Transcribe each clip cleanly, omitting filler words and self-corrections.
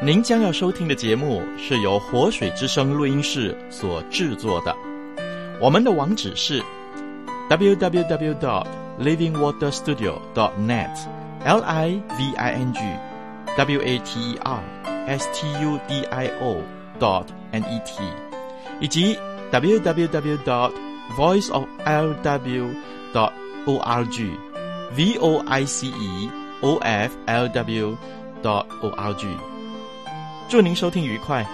您将要收听的节目是由活水之声录音室所制作的。我们的网址是 www.livingwaterstudio.net livingwaterstudio.net 以及 www.voiceoflw.org voiceoflw.org。 祝您收听愉快。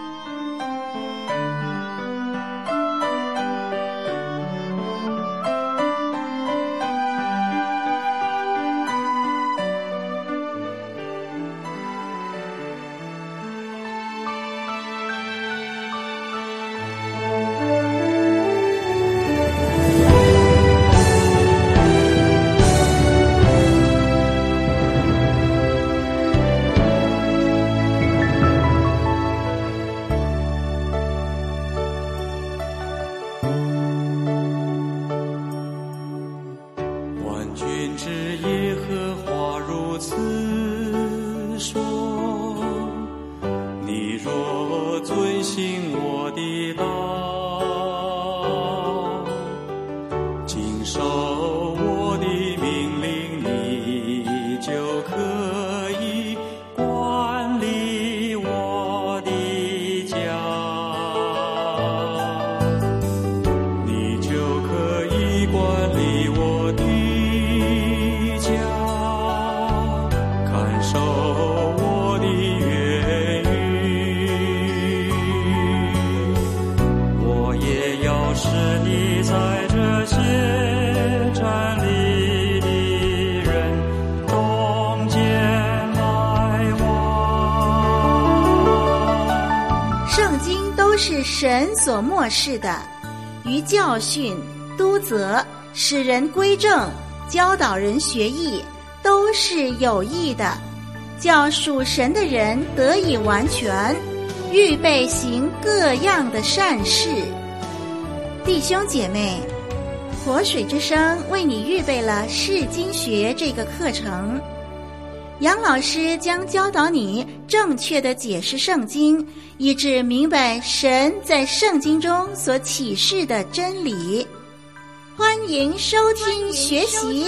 神所默示的，于教训、督责、使人归正、教导人学艺，都是有益的，叫属神的人得以完全，预备行各样的善事。弟兄姐妹，活水之声为你预备了释经学这个课程，杨老师将教导你正确的解释圣经，以致明白神在圣经中所启示的真理。欢迎收听学习。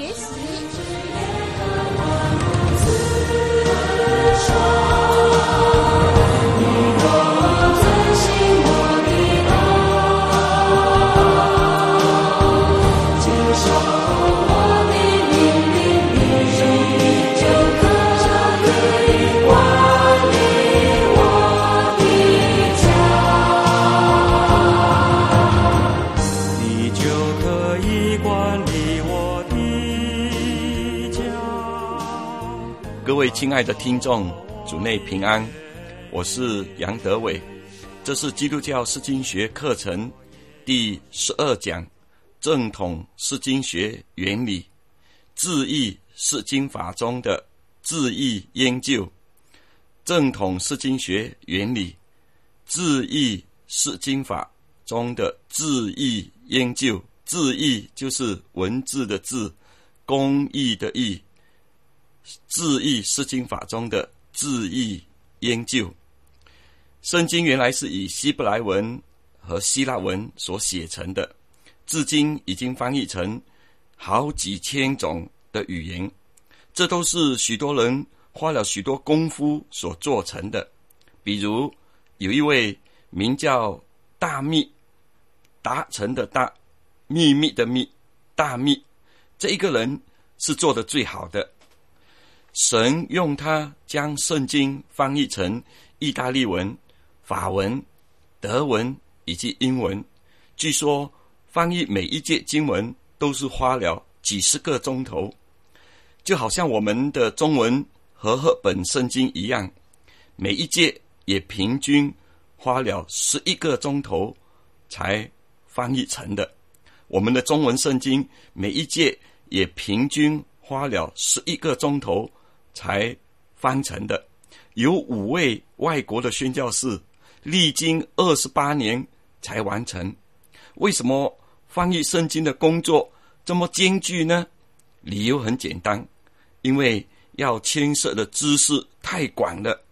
各位亲爱的听众，主内平安，我是杨德伟。这是基督教释经学课程第12讲，正统释经学原理，字义释经法中的字义研究。正统释经学原理，字义释经法中的字义研究。字义就是文字的字，公义的义，字义释经法中的字义研究。圣经原来是以希伯来文和希腊文所写成的，至今已经翻译成好几千种的语言，这都是许多人花了许多功夫所做成的。比如有一位名叫大密，达成的大，秘密的密，大密，这一个人是做得最好的。神用他将圣经翻译成意大利文、法文、德文以及英文，据说翻译每一节经文都是花了几十个钟头，就好像我们的中文和合本圣经一样，每一节也平均花了11个钟头才翻译成的。我们的中文圣经每一节也平均花了11个钟头才翻成的。有5位外国的宣教士历经28年才完成。为什么翻译圣经的工作这么艰巨呢？理由很简单，因为要牵涉的知识太广了，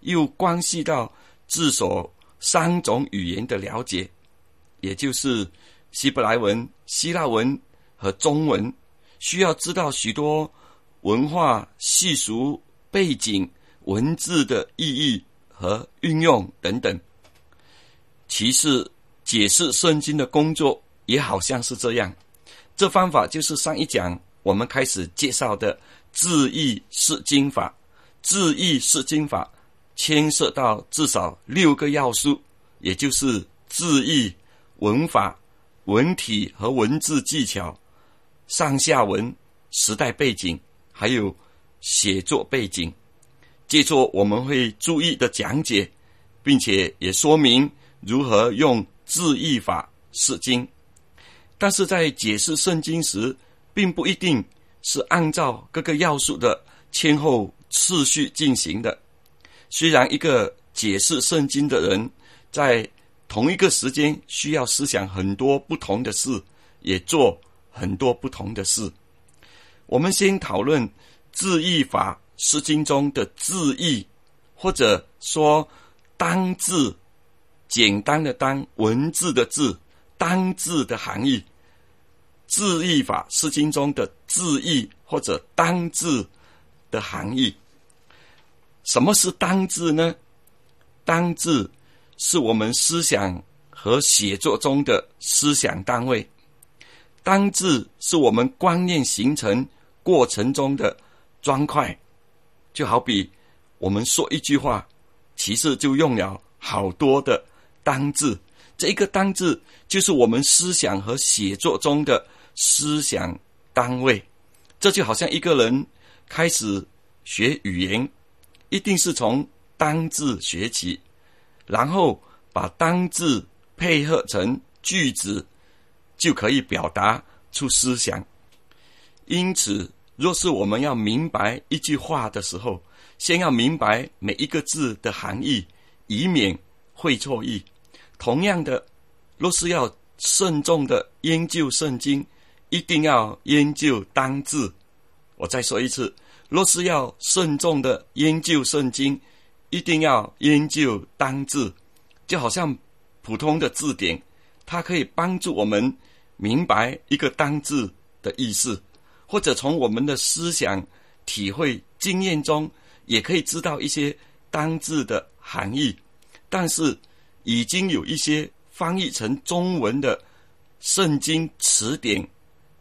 又关系到字所3种语言的了解，也就是希伯来文、希腊文和中文，需要知道许多文化、习俗、背景、文字的意义和运用等等。其次，解释圣经的工作也好像是这样。这方法就是上一讲我们开始介绍的字义释经法。字义释经法牵涉到至少6个要素，也就是字义、文法、文体和文字技巧、上下文、时代背景，还有写作背景。接着我们会注意的讲解，并且也说明如何用字义法释经。但是在解释圣经时，并不一定是按照各个要素的前后次序进行的。虽然一个解释圣经的人在同一个时间需要思想很多不同的事，也做很多不同的事。我们先讨论字义法释经中的字义，或者说单字，简单的单，文字的字，单字的含义。字义法释经中的字义或者单字的含义。什么是单字呢？单字是我们思想和写作中的思想单位。单字是我们观念形成过程中的砖块。就好比我们说一句话，其实就用了好多的单字。这一个单字就是我们思想和写作中的思想单位。这就好像一个人开始学语言，一定是从单字学起，然后把单字配合成句子，就可以表达出思想。因此，若是我们要明白一句话的时候，先要明白每一个字的含义，以免会错意。同样的，若是要慎重的研究圣经，一定要研究单字。我再说一次，若是要慎重的研究圣经，一定要研究单字。就好像普通的字典，它可以帮助我们明白一个单字的意思，或者从我们的思想、体会、经验中，也可以知道一些单字的含义。但是已经有一些翻译成中文的圣经词典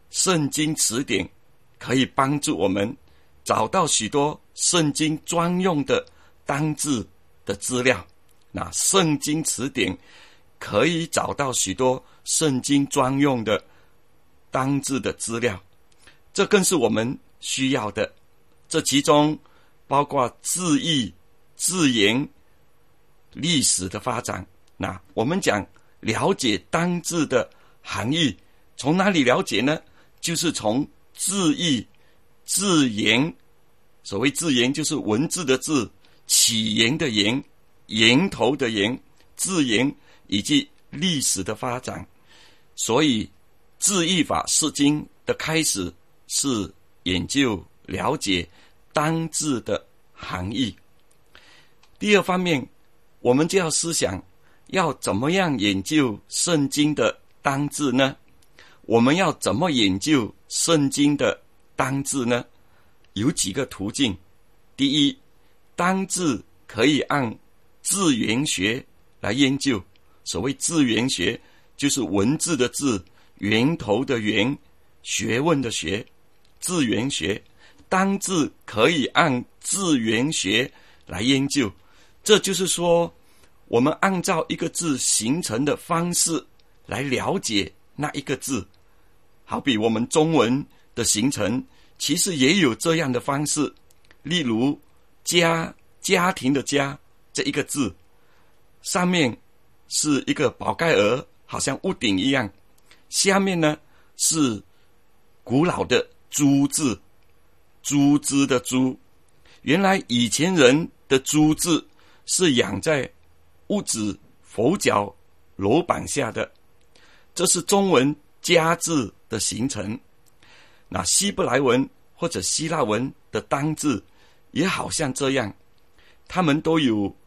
可以帮助我们找到许多圣经专用的单字的资料。那圣经词典可以找到许多圣经专用的单字的资料，这更是我们需要的。这其中包括字义、字言、历史的发展。那我们讲了解单字的含义，从哪里了解呢？就是从字义、字言。所谓字言，就是文字的字，起源的源，源头的源，字言以及历史的发展。所以字义法释经的开始是研究了解单字的含义。第二方面，我们就要思想要怎么样研究圣经的单字呢？我们要怎么研究圣经的单字呢？有几个途径。第一，单字可以按字源学来研究。所谓字源学，就是文字的字，源头的源，学问的学，字源学。单字可以按字源学来研究。这就是说，我们按照一个字形成的方式来了解那一个字。好比我们中文的形成其实也有这样的方式。例如家庭的家这一个字，上面是一个宝盖儿，好像屋顶一样，下面呢是古老的猪字，猪只的猪。原来以前人的猪字是养在屋子佛脚楼板下的，这是中文家字的形成。那希伯来文或者希腊文的单字也好像这样，它们都有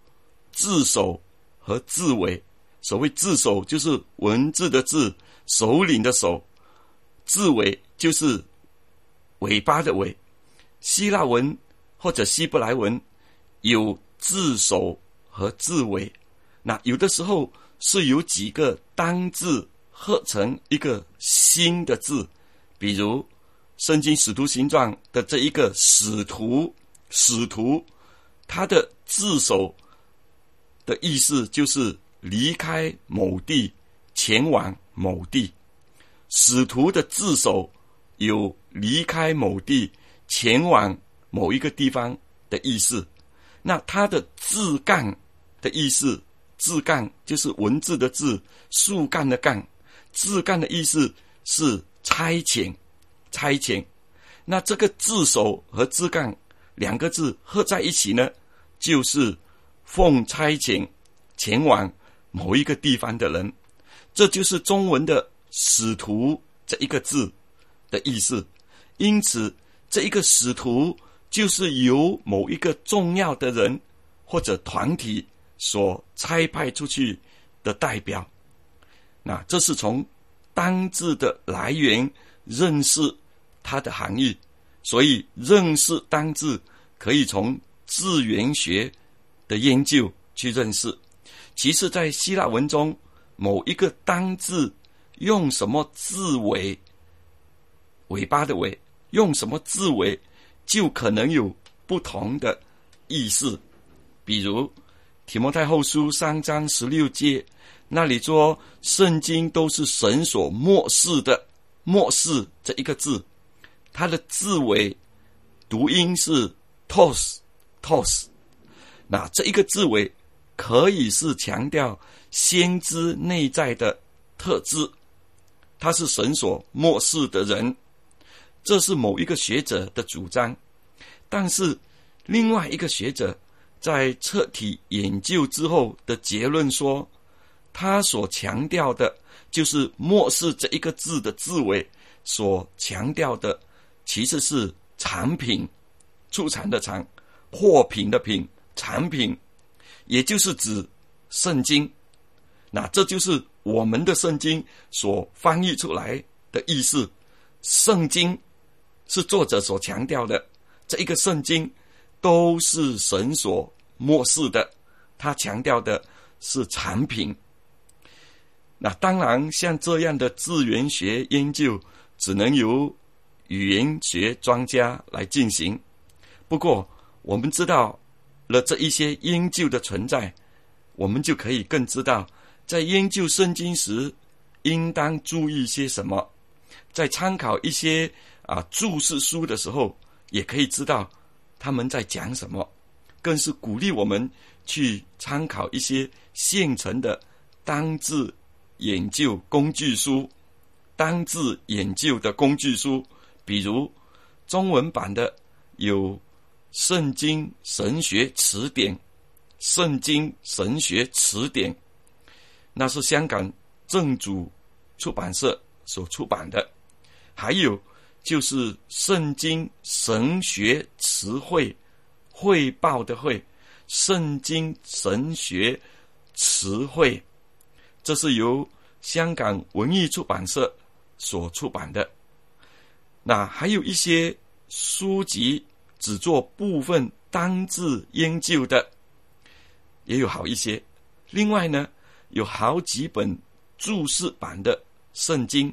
字首和字尾。所谓字首就是文字的字，首领的首，字尾就是尾巴的尾。希腊文或者希伯来文有字首和字尾，那有的时候是由几个单字合成一个新的字，比如圣经使徒行传的这一个使徒，他的字首的意思就是离开某地前往某地。使徒的字首有离开某地前往某一个地方的意思。那他的字干的意思，字干就是文字的字，树干的干，字干的意思是差遣。那这个字首和字干两个字合在一起呢，就是奉差遣前往某一个地方的人。这就是中文的使徒这一个字的意思。因此这一个使徒就是由某一个重要的人或者团体所差派出去的代表。那这是从单字的来源认识它的含义，所以认识单字可以从字源学的研究去认识。其实在希腊文中，某一个单字用什么字尾，尾巴的尾，用什么字尾，就可能有不同的意思。比如提摩太后书3章16节，那里说圣经都是神所默示的，默示这一个字，它的字尾读音是 tos。那这一个字尾可以是强调先知内在的特质，他是神所默示的人，这是某一个学者的主张。但是另外一个学者在彻底研究之后的结论说，他所强调的就是默示这一个字的字尾所强调的其实是产品，出产的产，货品的品，产品，也就是指圣经。那这就是我们的圣经所翻译出来的意思。圣经是作者所强调的，这一个圣经都是神所默示的，他强调的是产品。那当然像这样的字源学研究只能由语言学专家来进行。不过我们知道了这一些研究的存在，我们就可以更知道在研究圣经时应当注意些什么，在参考一些注释书的时候也可以知道他们在讲什么，更是鼓励我们去参考一些现成的单字研究工具书，单字研究的工具书，比如中文版的有圣经神学词典，圣经神学词典，那是香港正主出版社所出版的。还有就是圣经神学词汇，汇报的汇，圣经神学词汇，这是由香港文艺出版社所出版的。那还有一些书籍只做部分单字研究的，也有好一些。另外呢，有好几本注释版的圣经，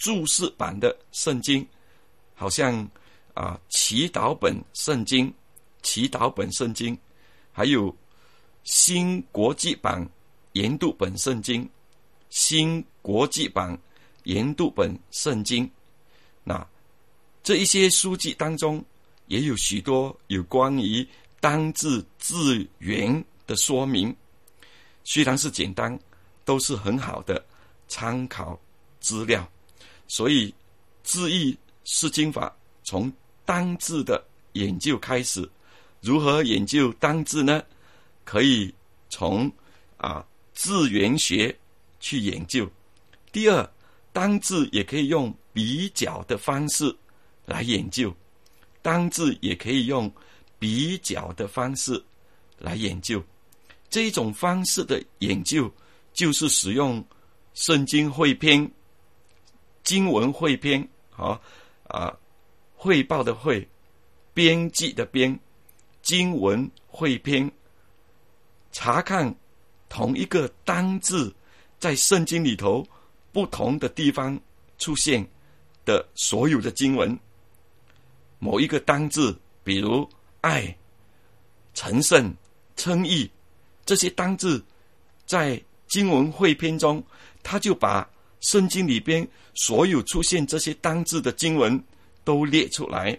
好像祈祷本圣经，还有新国际版研读本圣经，那这一些书籍当中也有许多有关于单字字源的说明，虽然是简单，都是很好的参考资料。所以字义释经法从单字的研究开始。如何研究单字呢？可以从字源学去研究。第二，单字也可以用比较的方式来研究， 这一种方式的研究，就是使用圣经汇编、经文汇编，汇报的汇，编辑的编，经文汇编，查看同一个单字在圣经里头不同的地方出现的所有的经文。某一个单字，比如爱、成圣、称义，这些单字在经文汇编中，他就把圣经里边所有出现这些单字的经文都列出来。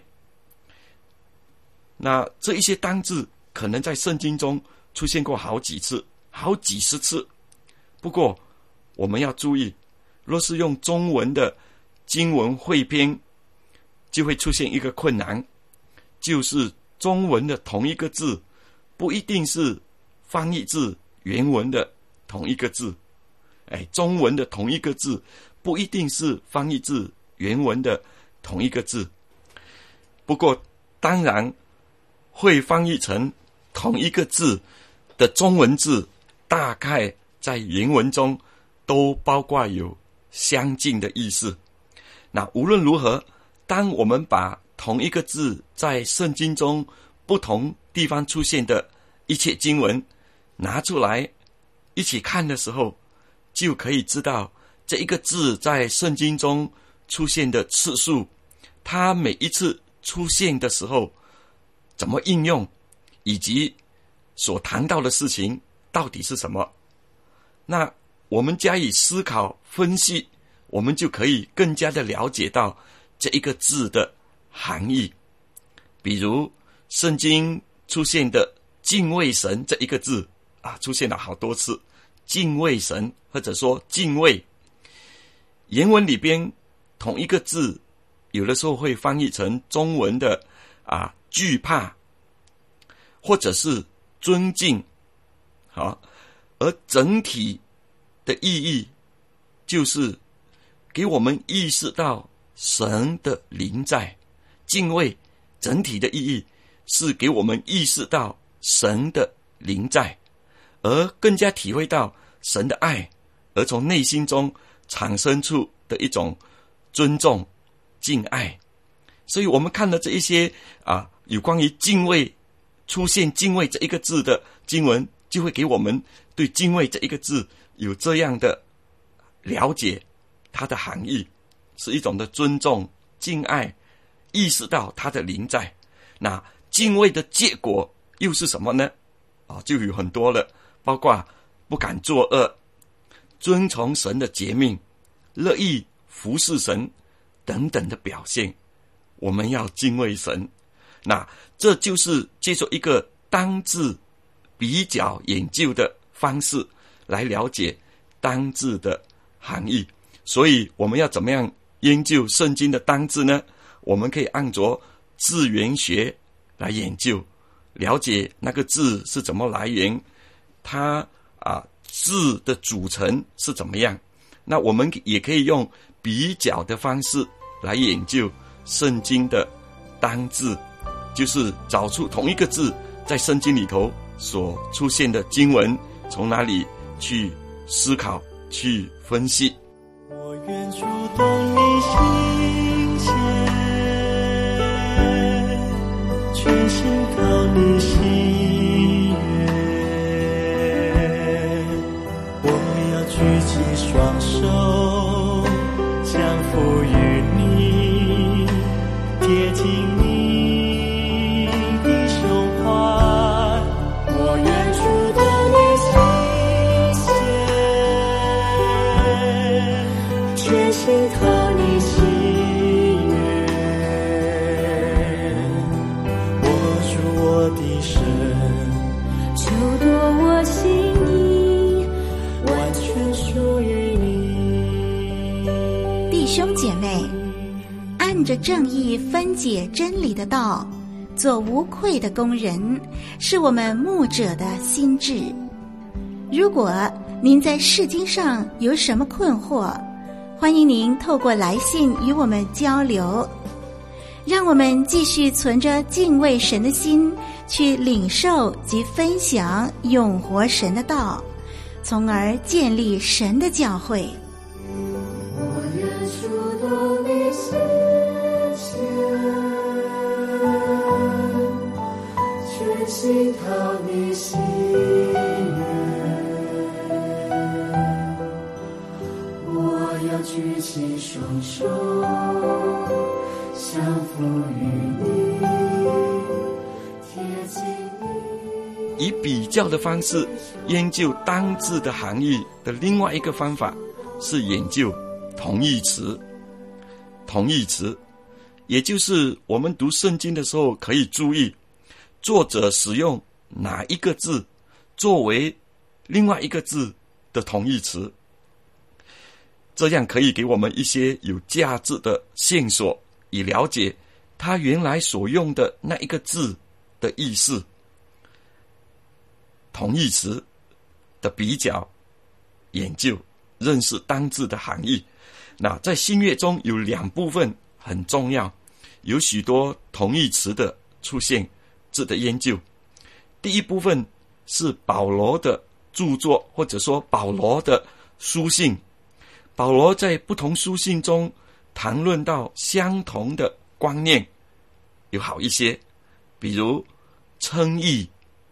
那这一些单字可能在圣经中出现过好几次，好几十次。不过我们要注意，若是用中文的经文汇编，就会出现一个困难，就是中文的同一个字不一定是翻译自原文的同一个字。中文的同一个字不一定是翻译自原文的同一个字。不过当然会翻译成同一个字的中文字，大概在原文中都包括有相近的意思。那无论如何，当我们把同一个字在圣经中不同地方出现的一切经文拿出来一起看的时候，就可以知道这一个字在圣经中出现的次数，它每一次出现的时候怎么应用，以及所谈到的事情到底是什么。那我们加以思考分析，我们就可以更加的了解到这一个字的含义。比如圣经出现的敬畏神这一个字出现了好多次，敬畏神或者说敬畏，原文里边同一个字有的时候会翻译成中文的惧怕或者是尊敬，而整体的意义就是给我们意识到神的临在。敬畏整体的意义是给我们意识到神的临在，而更加体会到神的爱，而从内心中产生出的一种尊重、敬爱。所以我们看了这一些有关于敬畏，出现敬畏这一个字的经文，就会给我们对敬畏这一个字有这样的了解，它的含义是一种的尊重、敬爱，意识到它的临在。那敬畏的结果又是什么呢？就有很多了，包括不敢作恶，遵从神的诫命，乐意服侍神等等的表现。我们要敬畏神，那这就是借助一个单字比较研究的方式来了解单字的含义。所以我们要怎么样研究圣经的单字呢？我们可以按着字源学来研究，了解那个字是怎么来源，它字的组成是怎么样。那我们也可以用比较的方式来研究圣经的单字，就是找出同一个字在圣经里头所出现的经文，从哪里去思考、去分析。 我愿触动你心弦，全心靠你喜悦。我要举起双手，降服于你，贴近你的胸怀。我愿触动你心弦，全心靠你喜悦。握住我的神， 就夺我心意， 完全属于你。 弟兄姐妹，按着正义分解真理的道，做无愧的工人，是我们牧者的心志。如果您在释经上有什么困惑，欢迎您透过来信与我们交流。 让我们继续存着敬畏神的心，去领受及分享永活神的道，从而建立神的教会。 我愿触动你心弦，全心讨你喜悦。我要举起双手，降服于你，贴近你。 以比较的方式研究单字的含义的另外一个方法是研究同义词。同义词，也就是我们读圣经的时候可以注意作者使用哪一个字作为另外一个字的同义词，这样可以给我们一些有价值的线索，以了解他原来所用的那一个字的意思。同义词的比较研究，认识单字的含义。那在新约中有两部分很重要，有许多同义词的出现字的研究。第一部分是保罗的著作，或者说保罗的书信。保罗在不同书信中谈论到相同的观念，有好一些，比如称义，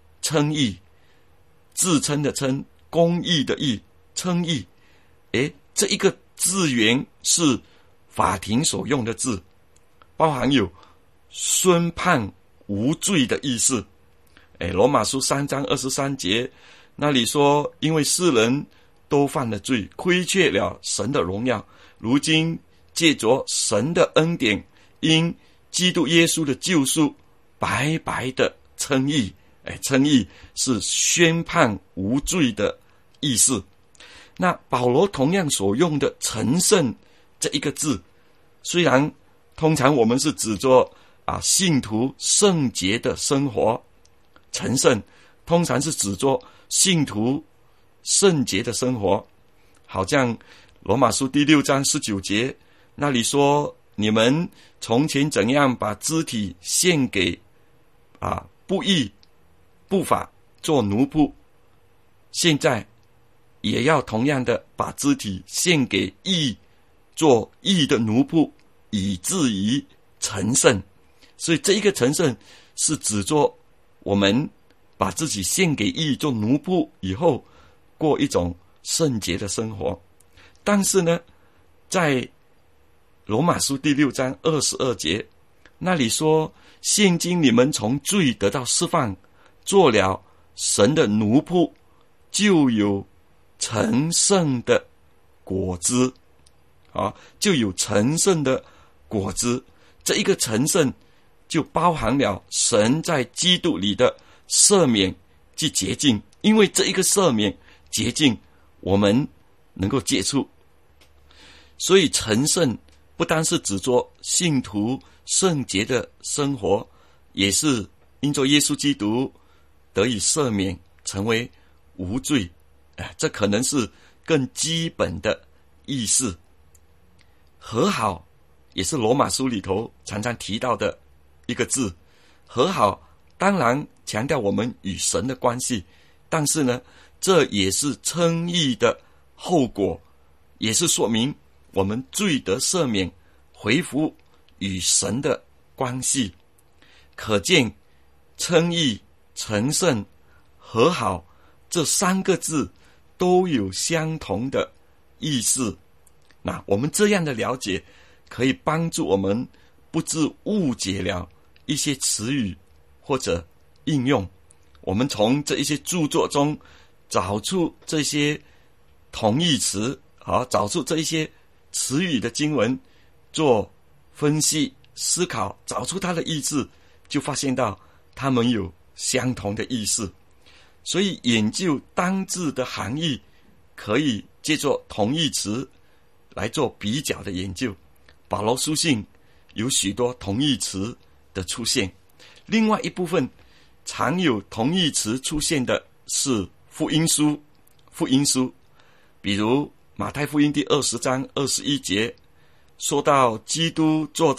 自称的称，公义的义，称义。这一个字源是法庭所用的字，包含有宣判无罪的意思。罗马书3章23节那里说，因为世人都犯了罪，亏缺了神的荣耀，如今借着神的恩典，因基督耶稣的救赎，白白的称义。称义是宣判无罪的意思。那保罗同样所用的成圣这一个字，虽然通常我们是指作信徒圣洁的生活，成圣通常是指作信徒圣洁的生活，好像罗马书第6章19节那里说，你们从前怎样把肢体献给不义不法做奴仆，现在也要同样的把肢体献给义，做义的奴仆，以至于成圣。所以这一个成圣是指作我们把自己献给义，做奴仆以后过一种圣洁的生活。但是呢，在罗马书第6章22节那里说，现今你们从罪得到释放，做了神的奴仆，就有成圣的果子。就有成圣的果子。这一个成圣就包含了神在基督里的赦免及洁净，因为这一个赦免洁净我们能够接触。所以成圣不单是指着信徒圣洁的生活，也是因着耶稣基督得以赦免，成为无罪。这可能是更基本的意思。和好也是罗马书里头常常提到的一个字。和好当然强调我们与神的关系，但是呢，这也是称义的后果，也是说明我们罪得赦免，恢复与神的关系。可见称义、成圣、和好这3个字都有相同的意思。那我们这样的了解可以帮助我们不致误解了一些词语或者应用。我们从这一些著作中找出这些同义词，找出这一些词语的经文，做分析思考，找出它的意思，就发现到它们有相同的意思。所以研究单字的含义，可以借助同义词来做比较的研究。保罗书信有许多同义词的出现。另外一部分常有同义词出现的是福音书。比如马太福音第20章21节说到基督坐在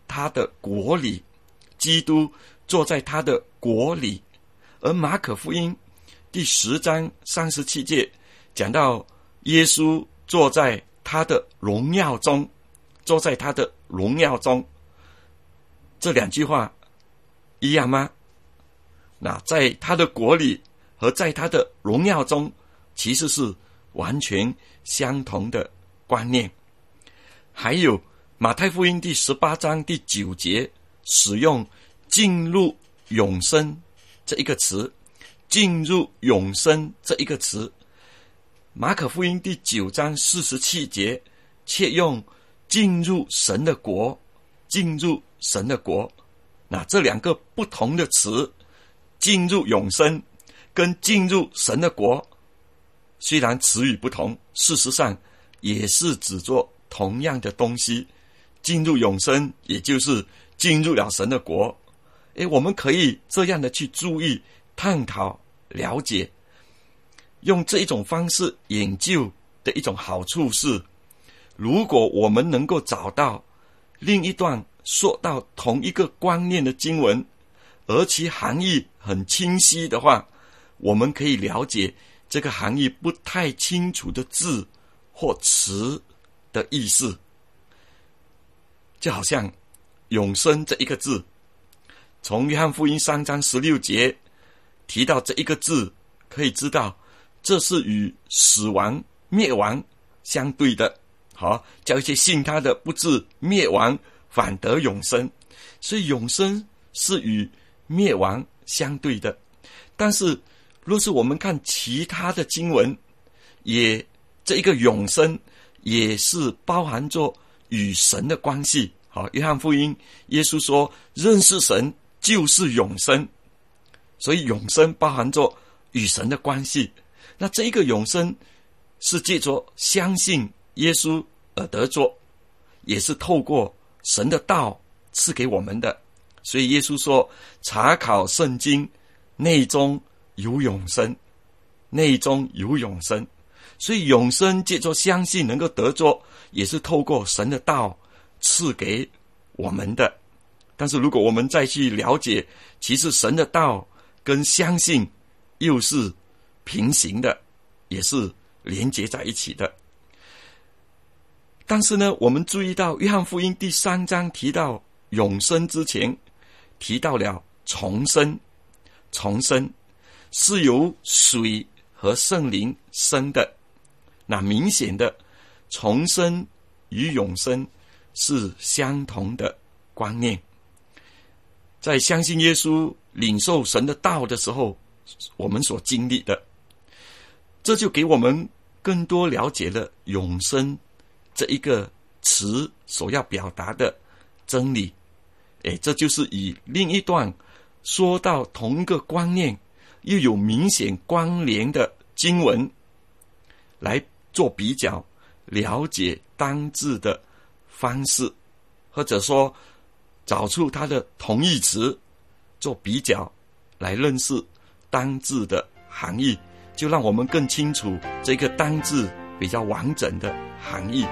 他的国里，基督坐在他的国里。而马可福音第10章37节讲到耶稣坐在他的荣耀中，坐在他的荣耀中，这2句话一样吗？那在他的国里和在他的荣耀中其实是完全相同的观念。还有马太福音第18章第9节使用进入永生这一个词，进入永生这一个词。马可福音第9章47节却用进入神的国，进入神的国。那这2个不同的词，进入永生跟进入神的国，虽然词语不同，事实上也是指作同样的东西。进入永生也就是进入了神的国。我们可以这样的去注意、探讨、了解。用这一种方式研究的一种好处是，如果我们能够找到另一段说到同一个观念的经文，而其含义很清晰的话，我们可以了解这个含义不太清楚的字或词的意思。就好像永生这一个字，从约翰福音3章16节提到这一个字，可以知道这是与死亡灭亡相对的。好，叫一些信他的不至灭亡，反得永生。所以永生是与灭亡相对的。但是若是我们看其他的经文，也这一个永生也是包含着与神的关系。好，约翰福音耶稣说认识神就是永生，所以永生包含着与神的关系。那这一个永生是借着相信耶稣而得着，也是透过神的道赐给我们的。所以耶稣说查考圣经，内中有永生，内中有永生。所以永生借着相信能够得着，也是透过神的道赐给我们的。但是如果我们再去了解，其实神的道跟相信又是平行的，也是连结在一起的。但是呢，我们注意到约翰福音第3章提到永生之前，提到了重生。重生是由水和圣灵生的。那明显的，重生与永生是相同的观念。在相信耶稣、领受神的道的时候，我们所经历的，这就给我们更多了解了永生这一个词所要表达的真理。这就是以另一段说到同一个观念又有明显关联的经文来做比较，了解单字的方式，或者说找出它的同义词做比较，来认识单字的含义，就让我们更清楚这个单字比较完整的含义。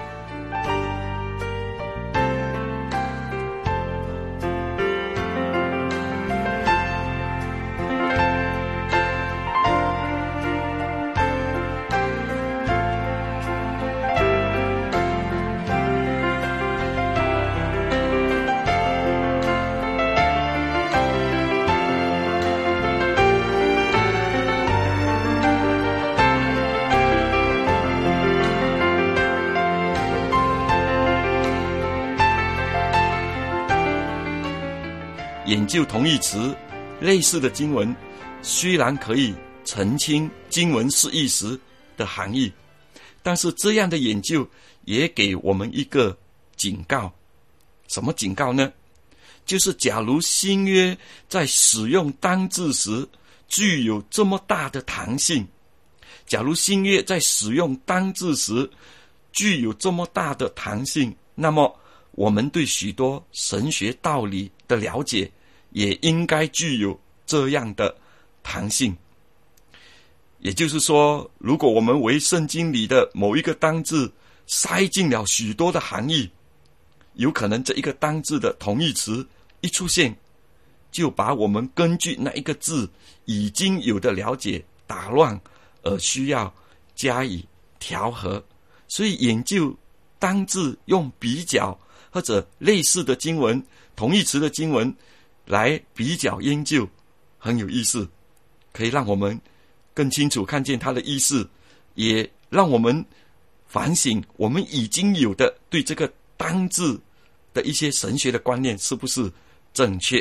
研究同义词类似的经文，虽然可以澄清经文释义时的含义，但是这样的研究也给我们一个警告。什么警告呢？就是假如新约在使用单字时具有这么大的弹性，假如新约在使用单字时具有这么大的弹性，那么我们对许多神学道理的了解也应该具有这样的弹性。也就是说，如果我们为圣经里的某一个单字塞进了许多的含义， 有可能这一个当字的同义词一出现，就把我们根据那一个字已经有的了解打乱，而需要加以调和。所以研究当字用比较或者类似的经文、同义词的经文来比较研究，很有意思，可以让我们更清楚看见它的意思，也让我们反省我们已经有的对这个当字的一些神学的观念是不是正确。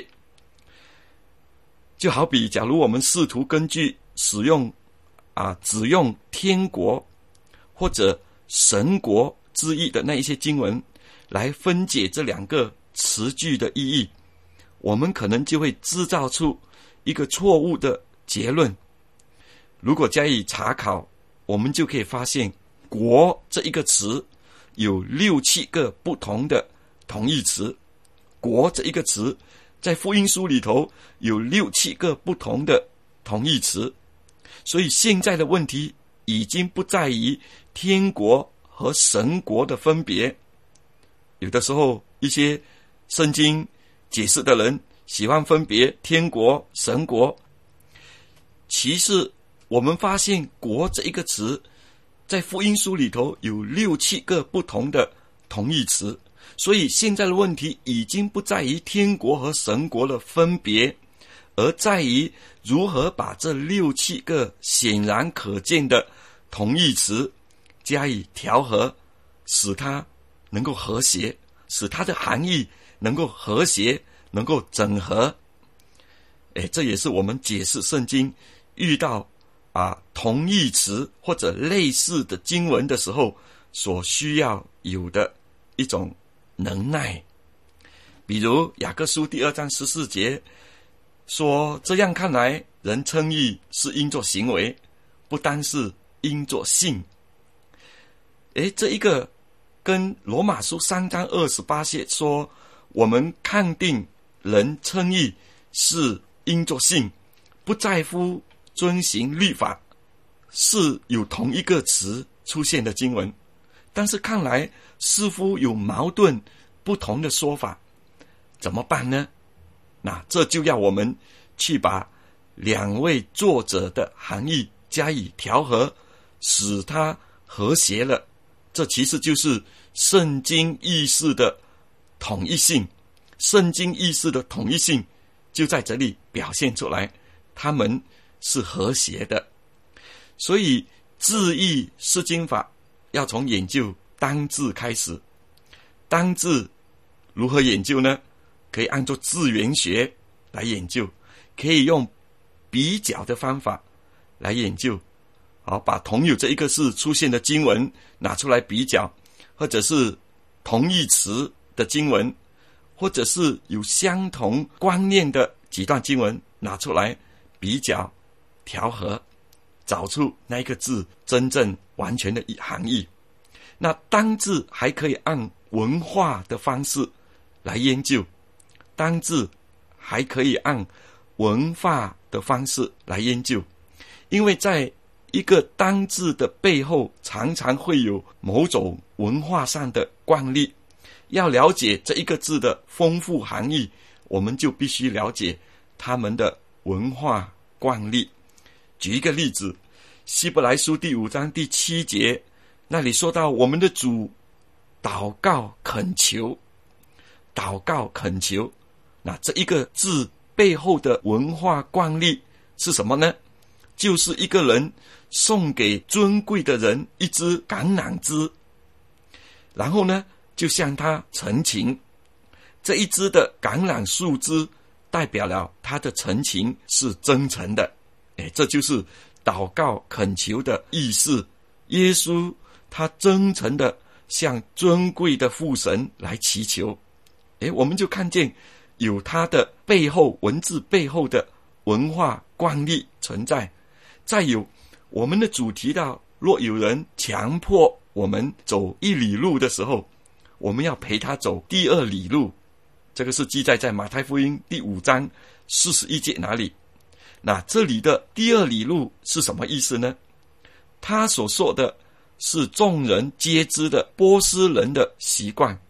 就好比假如我们试图根据使用只用天国或者神国之意的那一些经文来分解这两个词句的意义，我们可能就会制造出一个错误的结论。如果加以查考，我们就可以发现国这一个词有6、7个不同的同义词。国这一个词在福音书里头有6、7个不同的同义词。所以现在的问题已经不在于天国和神国的分别。有的时候一些圣经解释的人喜欢分别天国、神国。其实我们发现国这一个词在福音书里头有6、7个不同的同义词。所以现在的问题已经不在于天国和神国的分别，而在于如何把这6、7个显然可见的同义词加以调和，使它能够和谐，使它的含义能够和谐，能够整合。这也是我们解释圣经遇到同义词或者类似的经文的时候所需要有的一种能耐。比如雅各书第2章14节说，这样看来人称义是因着行为，不单是因着信。这一个跟罗马书3章28节说我们看定人称义是因着信，不在乎遵行律法，是有同一个词出现的经文，但是看来似乎有矛盾不同的说法，怎么办呢？那这就要我们去把2位作者的含义加以调和，使它和谐了。这其实就是圣经意识的统一性。圣经意识的统一性就在这里表现出来，它们是和谐的。所以字义释经法要从研究当字开始。当字如何研究呢？可以按照字源学来研究，可以用比较的方法来研究。把同有这一个字出现的经文拿出来比较，或者是同义词的经文，或者是有相同观念的几段经文拿出来比较调和，找出那一个字真正完全的含义。那当字还可以按文化的方式来研究，当字还可以按文化的方式来研究，因为在一个当字的背后常常会有某种文化上的惯例。要了解这一个字的丰富含义，我们就必须了解他们的文化惯例。举一个例子，希伯来书第5章第7节，那里说到我们的主祷告恳求，祷告恳求。那这一个字背后的文化惯例是什么呢？就是一个人送给尊贵的人一支橄榄枝，然后呢就向他陈情。这一支的橄榄树枝代表了他的陈情是真诚的。这就是祷告恳求的意思。耶稣他真诚的向尊贵的父神来祈求。我们就看见有他的背后文字背后的文化惯例存在。再有，我们的主提到，若有人强迫我们走1里路的时候，我们要陪他走第2里路。这个是记载在马太福音第5章41节那里。那这里的第2里路是什么意思呢？他所说的是众人皆知的波斯人的习惯，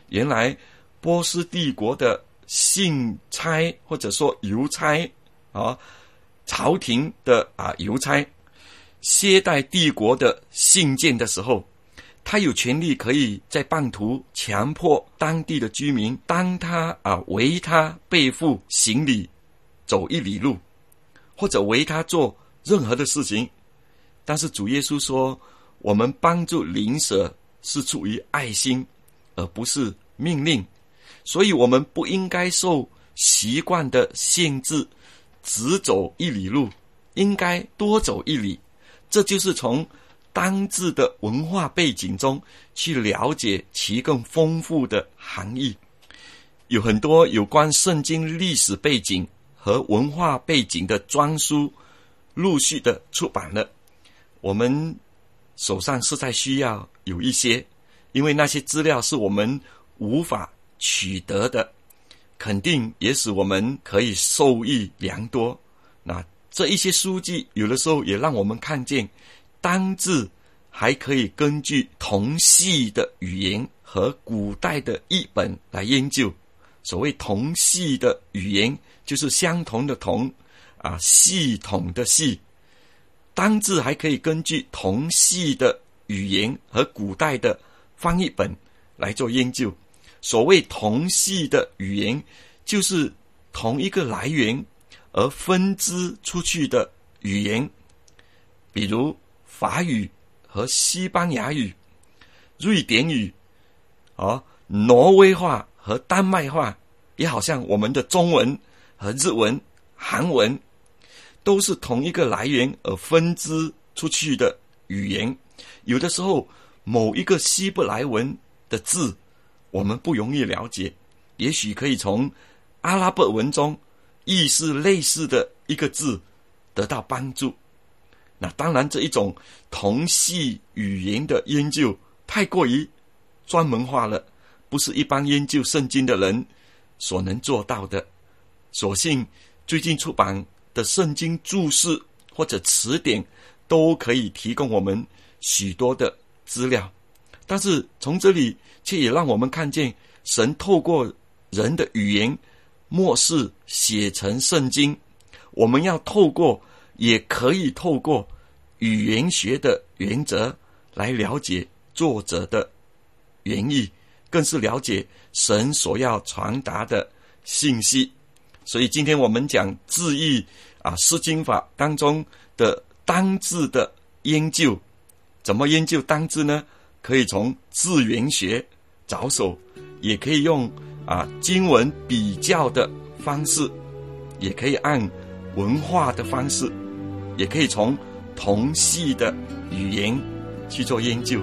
原来波斯帝国的信差或者说邮差朝廷的邮差接待帝国的信件的时候，他有权利可以在半途强迫当地的居民当他为他背负行李走1里路，或者为他做任何的事情。但是主耶稣说，我们帮助邻舍是出于爱心，而不是命令，所以我们不应该受习惯的限制，只走1里路，应该多走1里。这就是从当字的文化背景中去了解其更丰富的含义。有很多有关圣经历史背景和文化背景的专书陆续的出版了，我们手上实在需要有一些，因为那些资料是我们无法取得的，肯定也使我们可以受益良多。那这一些书籍有的时候也让我们看见单字还可以根据同系的语言和古代的译本来研究。所谓同系的语言，就是相同的同系统的系。单字还可以根据同系的语言和古代的翻译本来做研究。所谓同系的语言，就是同一个来源而分支出去的语言，比如法语和西班牙语、瑞典语、挪威话和丹麦话，也好像我们的中文和日文、韩文，都是同一个来源而分支出去的语言。有的时候某一个希伯来文的字我们不容易了解，也许可以从阿拉伯文中意思类似的一个字得到帮助。那当然，这一种同系语言的研究太过于专门化了，不是一般研究圣经的人所能做到的。所幸最近出版的圣经注释或者词典都可以提供我们许多的资料，但是从这里却也让我们看见神透过人的语言默示写成圣经。我们要透过，也可以透过语言学的原则来了解作者的原意，更是了解神所要传达的信息。所以今天我们讲字义释经法当中的单字的研究。怎么研究单字呢？可以从字源学着手，也可以用经文比较的方式，也可以按文化的方式，也可以从同系的语言去做研究。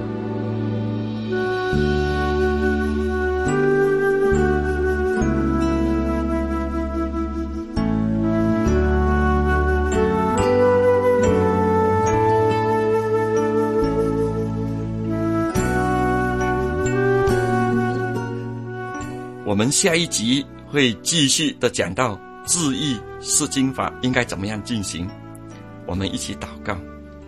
我们下一集会继续的讲到字义释经法应该怎么样进行。我们一起祷告。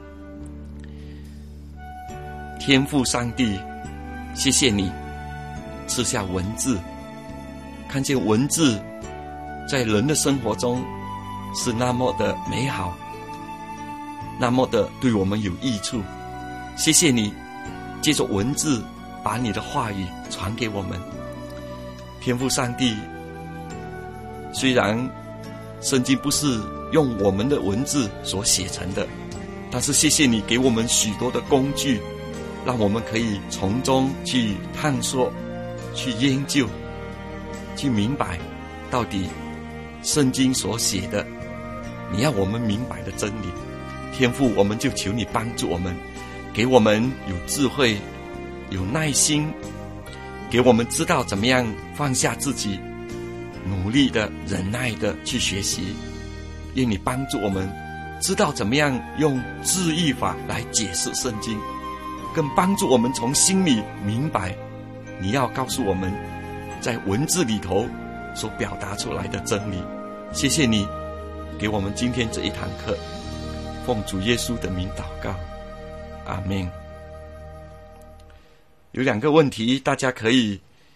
天父上帝，谢谢你赐下文字，看见文字在人的生活中是那么的美好，那么的对我们有益处。谢谢你借着文字把你的话语传给我们。天父上帝，虽然圣经不是用我们的文字所写成的，但是谢谢你给我们许多的工具，让我们可以从中去探索、去研究、去明白到底圣经所写的你要我们明白的真理。天父，我们就求你帮助我们，给我们有智慧、有耐心，给我们知道怎么样放下自己，努力的、忍耐的去学习。愿你帮助我们知道怎么样用字义法来解释圣经，更帮助我们从心里明白你要告诉我们在文字里头所表达出来的真理。谢谢你给我们今天这一堂课，奉主耶稣的名祷告，阿们。有2个问题大家可以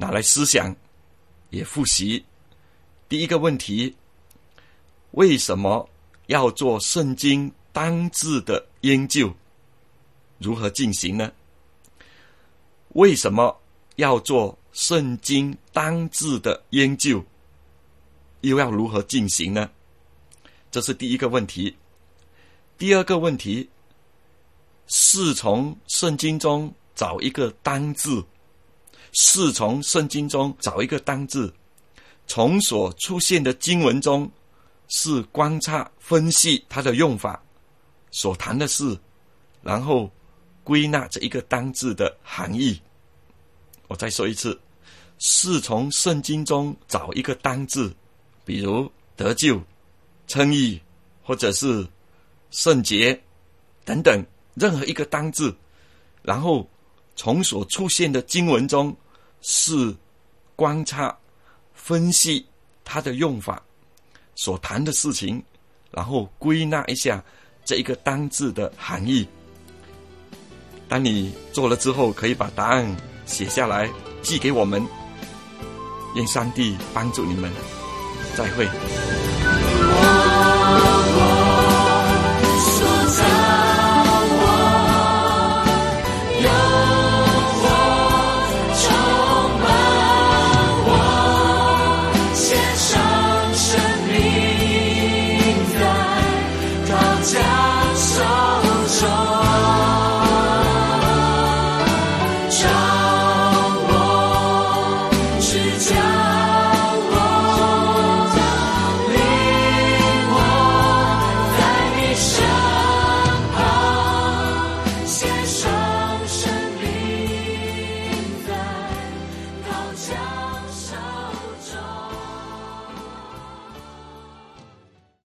拿来思想，也复习。第一个问题，为什么要做圣经单字的研究？如何进行呢？为什么要做圣经单字的研究？又要如何进行呢？这是第一个问题。第二个问题，是从圣经中找一个单字，是从圣经中找一个单字，从所出现的经文中是观察分析它的用法，所谈的事，然后归纳这一个单字的含义。我再说一次，是从圣经中找一个单字，比如得救、称义，或者是圣洁等等，任何一个单字，然后从所出现的经文中是观察分析它的用法，所谈的事情，然后归纳一下这一个单字的含义。当你做了之后，可以把答案写下来寄给我们。愿上帝帮助你们。再会。